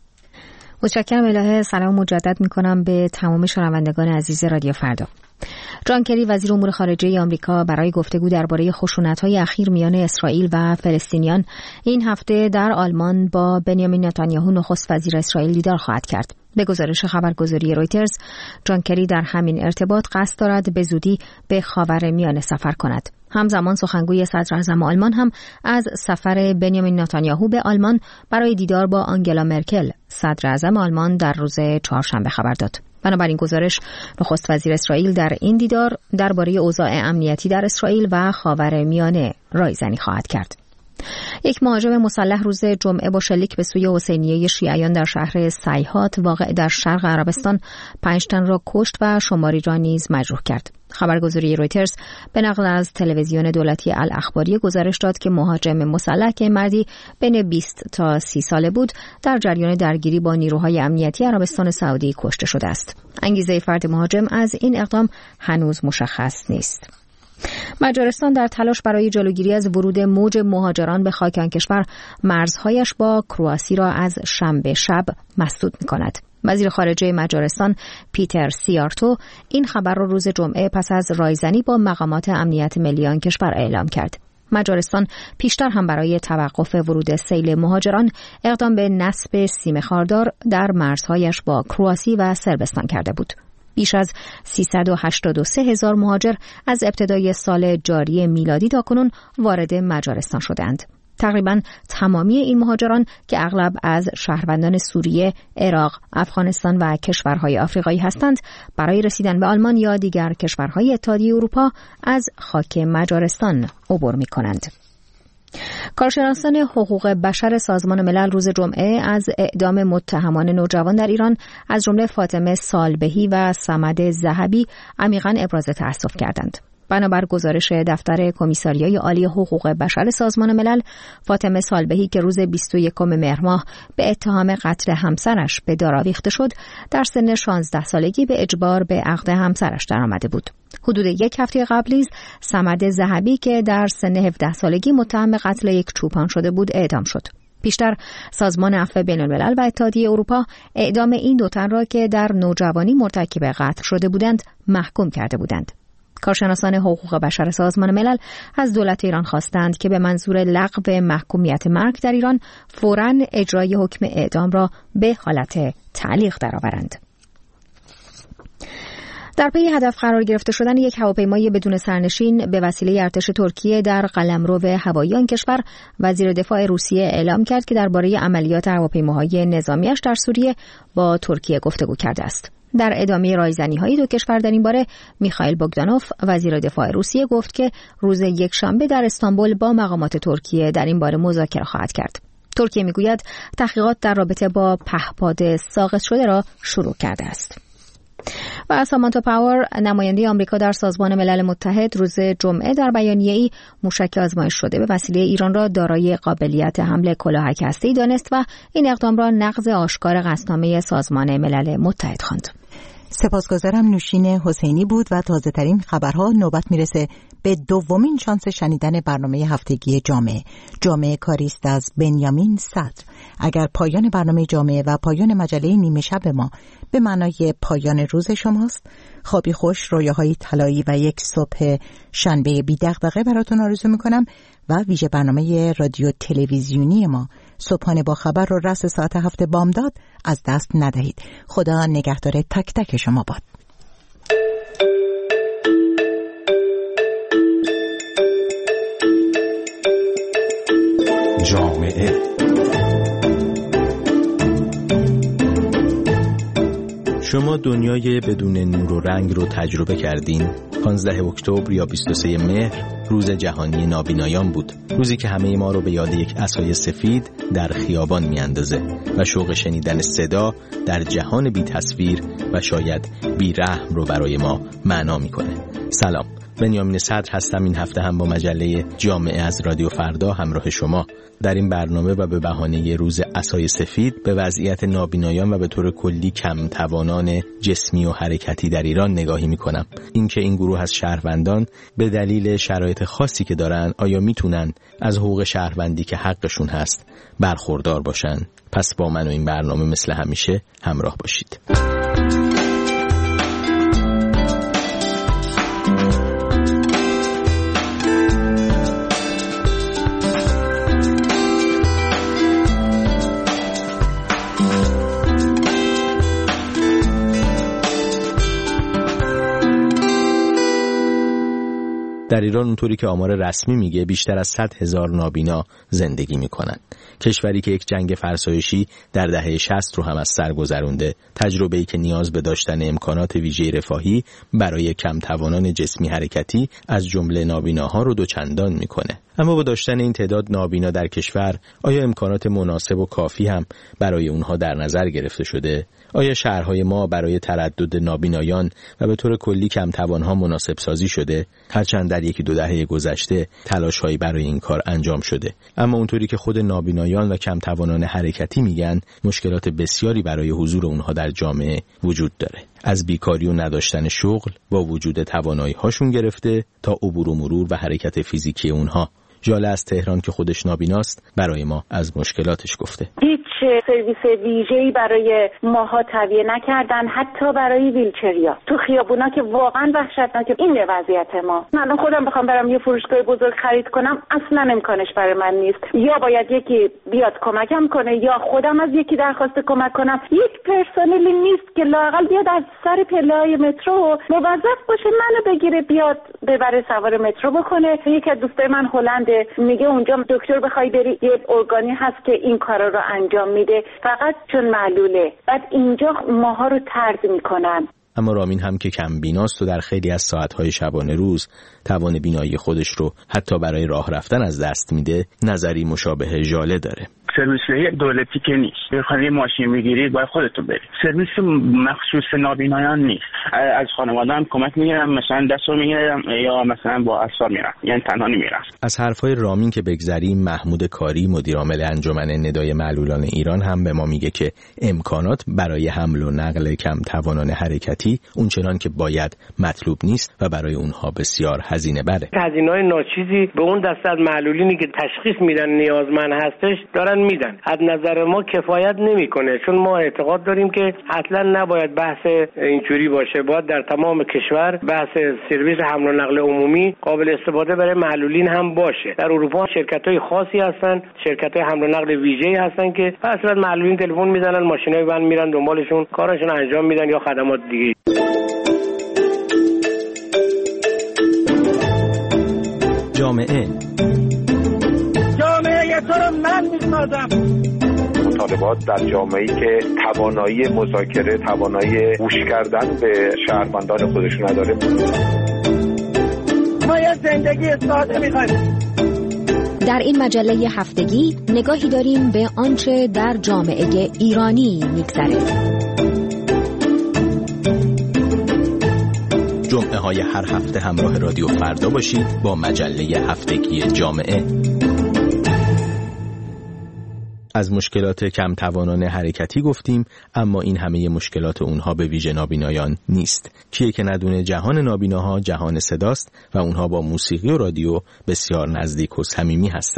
Speaker 2: متشکرم الهه. سلام مجدد میکنم به تمام شنوندگان عزیز رادیو فردا. جان کری وزیر امور خارجه آمریکا برای گفتگو درباره خشونت‌های اخیر میان اسرائیل و فلسطینیان این هفته در آلمان با بنیامین نتانیاهو نخست وزیر اسرائیل دیدار خواهد کرد. به گزارش خبرگزاری رویترز، جان کری در همین ارتباط قصد دارد به زودی به خاورمیانه سفر کند. همزمان سخنگوی صدر اعظم آلمان هم از سفر بنیامین نتانیاهو به آلمان برای دیدار با آنگلا مرکل صدر اعظم آلمان در روز چهارشنبه خبر داد. بنابراین گزارش نخست وزیر اسرائیل در این دیدار درباره اوضاع امنیتی در اسرائیل و خاورمیانه رایزنی خواهد کرد. یک مهاجم مسلح روز جمعه با شلیک به سوی حسینیه شیعیان در شهر سیحات واقع در شرق عربستان پنج تن را کشت و شماری را نیز مجروح کرد. خبرگزاری رویترز به نقل از تلویزیون دولتی الاخباری گزارش داد که مهاجم مسلح که مردی بین بیست تا سی ساله بود در جریان درگیری با نیروهای امنیتی عربستان سعودی کشته شده است. انگیزه فرد مهاجم از این اقدام هنوز مشخص نیست. مجارستان در تلاش برای جلوگیری از ورود موج مهاجران به خاک آن کشور مرزهایش با کرواسی را از شنبه شب مسدود می‌کند. وزیر خارجه مجارستان پیتر سیارتو این خبر را روز جمعه پس از رایزنی با مقامات امنیت ملی آن کشور اعلام کرد. مجارستان پیشتر هم برای توقف ورود سیل مهاجران اقدام به نصب سیم خاردار در مرزهایش با کرواسی و صربستان کرده بود. بیش از سیصد و هشتاد و سه هزار مهاجر از ابتدای سال جاری میلادی تاکنون وارد مجارستان شدند. تقریباً تمامی این مهاجران که اغلب از شهروندان سوریه، عراق، افغانستان و کشورهای آفریقایی هستند، برای رسیدن به آلمان یا دیگر کشورهای اتحادیه اروپا از خاک مجارستان عبور می‌کنند. کارشناسان حقوق بشر سازمان ملل روز جمعه از اعدام متهمان نوجوان در ایران از جمله فاطمه سالبهی و صمد ذهبی عمیقاً ابراز تأسف کردند. بنابر گزارش دفتر کمیساریای عالی حقوق بشر سازمان ملل، فاطمه سالبهی که روز بیست و یکم مهر ماه به اتهام قتل همسرش به دار آویخته شد، در سن شانزده سالگی به اجبار به عقد همسرش درآمده بود. حدود یک هفته قبل نیز صمد ذهبی که در سن هفده سالگی متهم قتل یک چوپان شده بود اعدام شد. پیشتر سازمان عفو بین‌الملل و اتحادیه اروپا اعدام این دو تن را که در نوجوانی مرتکب قتل شده بودند محکوم کرده بودند. کارشناسان حقوق بشر سازمان ملل از دولت ایران خواستند که به منظور لغو محکومیت مرگ در ایران فوراً اجرای حکم اعدام را به حالت تعلیق درآورند. در پی هدف قرار گرفته شدن یک هواپیمای بدون سرنشین به وسیله ارتش ترکیه در قلمرو هوایی آن کشور، وزیر دفاع روسیه اعلام کرد که درباره عملیات هواپیماهای نظامیش در سوریه با ترکیه گفتگو کرده است. در ادامه رایزنی‌های دو کشور در این باره، میخائیل بوگدانوف وزیر دفاع روسیه گفت که روز یکشنبه در استانبول با مقامات ترکیه در این باره مذاکره خواهد کرد. ترکیه میگوید تحقیقات در رابطه با پهپاد ساقط شده را شروع کرده است. و سامانتا پاور نماینده آمریکا در سازمان ملل متحد روز جمعه در بیانیه‌ای موشک آزمایش شده به وسیله ایران را دارای قابلیت حمل کلاهک هسته‌ای دانست و این اقدام را نقض آشکار قطعنامه سازمان ملل متحد خواند.
Speaker 1: سپاسگزارم. نوشین حسینی بود و تازه ترین خبرها. نوبت میرسه به دومین شانس شنیدن برنامه هفتگی جامعه. جامعه کاریست از بنیامین صدر. اگر پایان برنامه جامعه و پایان مجله نیمه شب ما به معنای پایان روز شماست، خوابی خوش، رویاهای طلایی و یک صبح شنبه بی دغدغه براتون آرزو میکنم و ویژه برنامه رادیو تلویزیونی ما صبحانه با خبر رو رأس ساعت هفت بامداد از دست ندهید. خدا نگهدار تک تک شما باد.
Speaker 11: جامعه شما دنیای بدون نور و رنگ رو تجربه کردین؟ پانزده اکتبر یا بیست و سوم مهر روز جهانی نابینایان بود، روزی که همه ما رو به یاد یک عصای سفید در خیابان میاندازه و شوق شنیدن صدا در جهان بی تصویر و شاید بی رحم رو برای ما معنا میکنه. سلام، بنیامین صدر هستم. این هفته هم با مجله جامعه از رادیو فردا همراه شما. در این برنامه و به بهانه روز عصای سفید به وضعیت نابینایان و به طور کلی کم توانان جسمی و حرکتی در ایران نگاهی میکنم. اینکه این گروه از شهروندان به دلیل شرایط خاصی که دارن آیا میتونن از حقوق شهروندی که حقشون هست برخوردار باشن؟ پس با من و این برنامه مثل همیشه همراه باشید. در ایران اونطوری که آمار رسمی میگه بیشتر از صد هزار نابینا زندگی میکنن. کشوری که یک جنگ فرسایشی در دهه شصت رو هم از سر گذرونده، تجربه‌ای که نیاز به داشتن امکانات ویژه رفاهی برای کم توانان جسمی حرکتی از جمله نابیناها رو دوچندان میکنه. اما با داشتن این تعداد نابینا در کشور آیا امکانات مناسب و کافی هم برای اونها در نظر گرفته شده؟ آیا شهرهای ما برای تردد نابینایان و به طور کلی کم توانها مناسب سازی شده؟ هرچند در یکی دو دهه گذشته تلاش‌هایی برای این کار انجام شده، اما اونطوری که خود نابینایان و کم توانان حرکتی میگن مشکلات بسیاری برای حضور اونها در جامعه وجود داره. از بیکاری و نداشتن شغل با وجود توانایی‌هاشون گرفته تا عبور و مرور و حرکت فیزیکی اونها. ژاله از تهران که خودش نابیناست برای ما از مشکلاتش گفته.
Speaker 6: هیچ سرویس ویژه‌ای برای ماها تهیه نکردن، حتی برای ویلچریا تو خیابونا که واقعا وحشتناکه. این وضعیت ما. من خودم بخوام برام یه فروشگاه بزرگ خرید کنم اصلا امکانش برای من نیست. یا باید یکی بیاد کمکم کنه یا خودم از یکی درخواست کمک کنم. یک پرسنلی نیست که لااقل بیاد از سر پله‌های مترو موظف باشه منو بگیره بیاد ببره سوار مترو بکنه. یکی از دوستای من هلند میگه اونجا دکتر بخوای بری یه ارگانی هست که این کارا رو انجام میده فقط چون معلوله. بعد اینجا ماها رو طرد میکنن.
Speaker 11: اما رامین هم که کم بیناست و در خیلی از ساعتهای شبانه روز توان بینایی خودش رو حتی برای راه رفتن از دست میده، نظری مشابه ژاله داره.
Speaker 7: سرویس دولتی که نیست. بخوای یه ماشین میگیری باید خودتو بری. سرویس مخصوص نابینایان نیست. از خانواده‌ام کمک میگیرم، مثلا دستو میگیرم یا مثلا با اسباب میرم، یعنی تنها نمیرم.
Speaker 11: از حرفای رامین که بگذریم، محمود کاری مدیر عامل انجمن ندای معلولان ایران هم به ما میگه که امکانات برای حمل و نقل کم توانان حرکتی اونچنان که باید مطلوب نیست و برای اونها بسیار هزینه بره.
Speaker 23: هزینه‌های ناچیزی به اون دسته از معلولینی که تشخیص میدن نیازمند هستش دارن میدن. از نظر ما کفایت نمیکنه، چون ما اعتقاد داریم که اصلا نباید بحث اینجوری باشه. باید در تمام کشور بحث سرویس حمل و نقل عمومی قابل استفاده برای معلولین هم باشه. در اروپا شرکت‌های خاصی هستن، شرکت‌های حمل و نقل ویژه‌ای هستن که اصلا معلولین تلفن میزنن، ماشینای ون میرن دنبالشون، کارشون انجام میدن یا خدمات دیگه.
Speaker 11: جامعه
Speaker 24: جامعه تو رو من میسازم.
Speaker 25: مطالبات در جامعه‌ای که توانایی مذاکره، توانایی گوش کردن به شهروندان خودشون نداره.
Speaker 24: ما یه زندگی ساده می‌خوایم.
Speaker 2: در این مجله هفتگی نگاهی داریم به آنچه در جامعه ایرانی می‌گذره.
Speaker 11: جمعه های هر هفته همراه رادیو فردا باشید با مجله هفتگی جامعه. از مشکلات کم توانان حرکتی گفتیم، اما این همه مشکلات اونها به ویژه نابینایان نیست. کیه که ندونه جهان نابیناها جهان صداست و اونها با موسیقی و رادیو بسیار نزدیک و صمیمی هستند.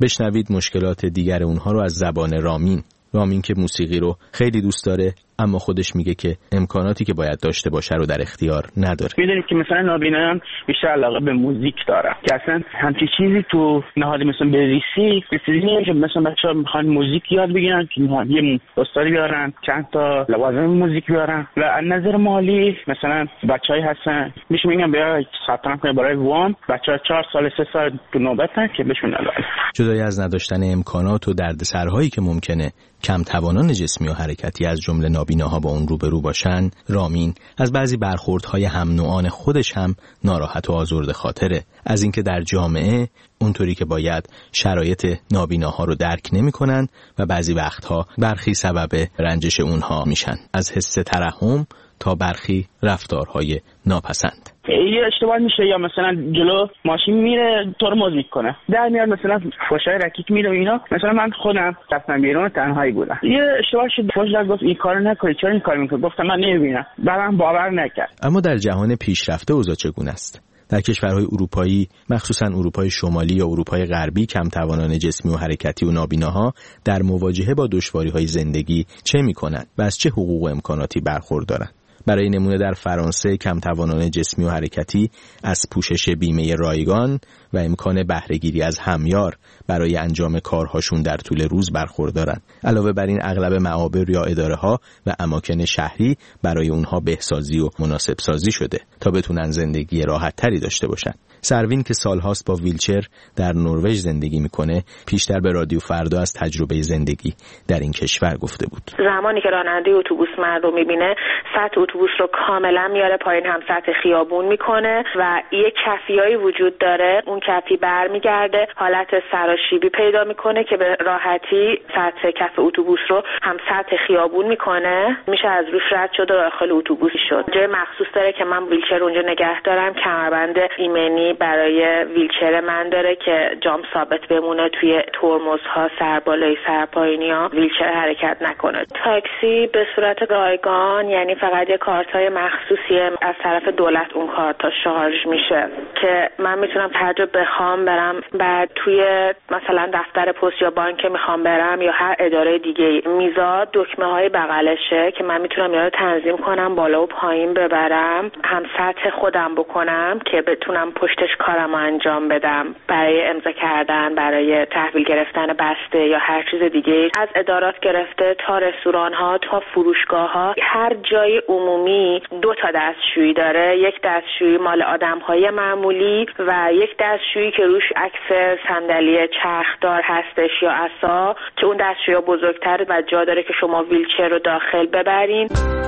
Speaker 11: بشنوید مشکلات دیگر اونها رو از زبان رامین. رامین که موسیقی رو خیلی دوست داره اما خودش میگه که امکاناتی که باید داشته باشه رو در اختیار نداره.
Speaker 7: میدونید که مثلا نابینایان بیشتر علاقه به موزیک دارن که اصلا همچین چیزی تو نهاد مثلا بریسی بسیاری نمیشه. مثلا بچه‌ها میخوان موزیک یاد بگیرن که یه استادی بیارن، چند تا لوازم موزیک بیارن و از نظر مالی مثلا بچه‌ای هستن میشه میگم بیا ثبت نام کنه برای وام، بچه‌ها چهار سال سه سال تو نوبتن که بهشون علاوه.
Speaker 11: جدای از نداشتن امکانات و دردسرهایی که ممکنه کم توانان جسمی و حرکتی از جمله نابیناها با اون روبرو باشن، رامین از بعضی برخوردهای هم نوعان خودش هم ناراحت و آزرده خاطره. از اینکه در جامعه اونطوری که باید شرایط نابیناها رو درک نمی‌کنن و بعضی وقتها برخی سبب رنجش اونها میشن. از حس ترحم تا برخی رفتارهای ناپسند.
Speaker 7: یه اشتباه میشه یا مثلا جلو ماشین میره ترمز میکنه در میاد مثلا فوشای رکیک میره و اینا. مثلا من خودم رفتم بیرون تنهایی بودم، یه اشتباه شد، فوش داد گفت این کارو نکنی، چرا این کارو میکنی؟ گفتم من نمیبینم، بعدم باور نکرد.
Speaker 11: اما در جهان پیشرفته اوضاع چگونه است؟ در کشورهای اروپایی، مخصوصا اروپای شمالی یا اروپای غربی، کم توانان جسمی و حرکتی و نابیناها در مواجهه با دشواری‌های زندگی چه میکنند و از چه حقوق و امکاناتی برخوردارند؟ برای نمونه در فرانسه کم توانان جسمی و حرکتی از پوشش بیمه رایگان و امکان بهره‌گیری از همیار برای انجام کارهاشون در طول روز برخوردارن. علاوه بر این اغلب معابر یا اداره‌ها و اماکن شهری برای اونها بهسازی و مناسب سازی شده تا بتونن زندگی راحت تری داشته باشن. سروین که سالهاست با ویلچر در نروژ زندگی میکنه پیشتر به رادیو فردا از تجربه زندگی در این کشور گفته بود.
Speaker 3: زمانی که راننده اتوبوس مردم میبینه سطح اتوبوس رو کاملا میاره پایین، هم سطح خیابون میکنه و یه کفیایی وجود داره، اون کفی برمیگرده حالت سراشیبی پیدا میکنه که به راحتی سطح کف اتوبوس رو هم سطح خیابون میکنه، میشه از روش رد شد و داخل اتوبوس شد. جای مخصوص داره که من ویلچر اونجا نگه دارم، کمربند ایمنی برای ویلچر من داره که جام ثابت بمونه توی ترمزها، سربالایی، سرپایینی‌ها ویلچر حرکت نکنه. تاکسی به صورت رایگان یعنی فقط یه کارت‌های مخصوصیه از طرف دولت اون کارتا شارژ میشه که من میتونم تعجب بخوام برم بعد توی مثلا دفتر پست یا بانک میخوام برم یا هر اداره دیگه میزاد دکمه‌های بغلشه که من میتونم اینا رو تنظیم کنم بالا و پایین ببرم، هم سطح خودم بکنم که بتونم پشتش کارم انجام بدم برای امضا کردن، برای تحویل گرفتن بسته یا هر چیز دیگه. از ادارات گرفته تا رستوران ها تا فروشگاه ها، هر جای عمومی دو تا دستشویی داره، یک دستشویی مال آدم های معمولی و یک دستشویی که روش عکس صندلی چرخدار هستش یا عصا که اون دستشویی بزرگتره و جا داره که شما ویلچر رو داخل ببرین.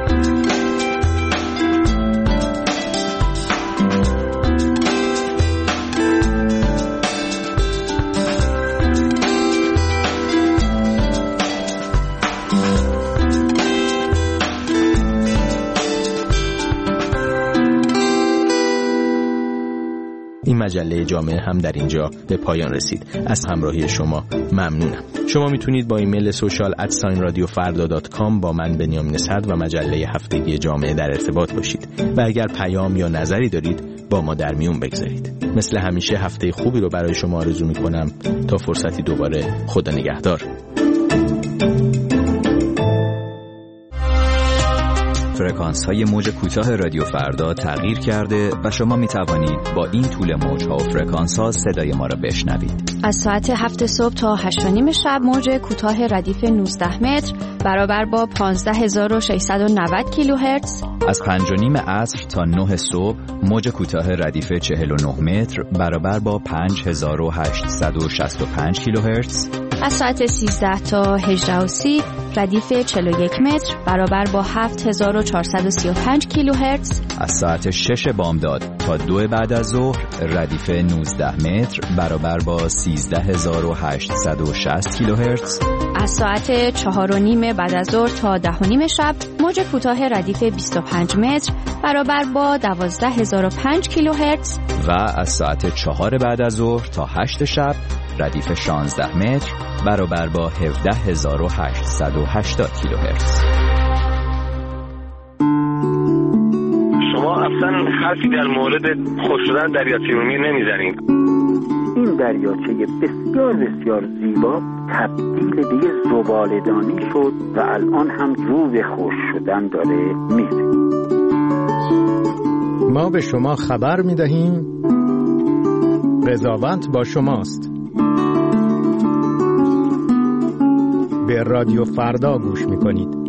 Speaker 11: این مجله جامعه هم در اینجا به پایان رسید. از همراهی شما ممنونم. شما میتونید با ایمیل سوشال ات ساین رادیو فردا دات کام با من بنیامین صدر و مجله هفتگی جامعه در ارتباط باشید و اگر پیام یا نظری دارید با ما در میون بگذارید. مثل همیشه هفته خوبی رو برای شما آرزو میکنم تا فرصتی دوباره. خدا نگهدار.
Speaker 4: فرکانس های موج کوتاه رادیو فردا تغییر کرده و شما می توانید با این طول موج ها و فرکانس ها صدای ما را بشنوید.
Speaker 5: از ساعت هفت صبح تا هشت و نیم شب موج کوتاه ردیف نوزده متر برابر با پانزده هزار و ششصد و نود کیلوهرتز.
Speaker 4: از پنج و نیم عصر تا نه صبح موج کوتاه ردیف چهل و نه متر برابر با پنج هزار و هشتصد و شصت و پنج کیلوهرتز.
Speaker 5: از ساعت سیزده تا هجده و سی ردیف چهل و یک متر برابر با هفت هزار و چهارصد و سی و پنج کیلوهرتز.
Speaker 4: از ساعت شش بامداد تا دو بعد از ظهر ردیف نوزده متر برابر با سیزده هزار و هشتصد و شصت کیلوهرتز.
Speaker 5: از ساعت چهار و نیم بعد از ظهر تا ده و نیم شب موج کوتاه ردیف بیست و پنج متر برابر با دوازده هزار و پنج کیلوهرتز.
Speaker 4: و از ساعت چهار بعد از ظهر تا هشت شب ردیف شانزده متر برابر با هفده هزار و هشتصد و هشتاد کیلوهرتز.
Speaker 23: شما اصلا حرفی در مورد خوش شدن دریاچه ارومیه نمیزنید.
Speaker 9: این دریاچه بسیار بسیار زیبا تبدیل به یه زباله‌دانی شد و الان هم رو به خشک شدن داره میره.
Speaker 10: ما به شما خبر میدهیم قضاوت با شماست. به رادیو فردا گوش میکنید.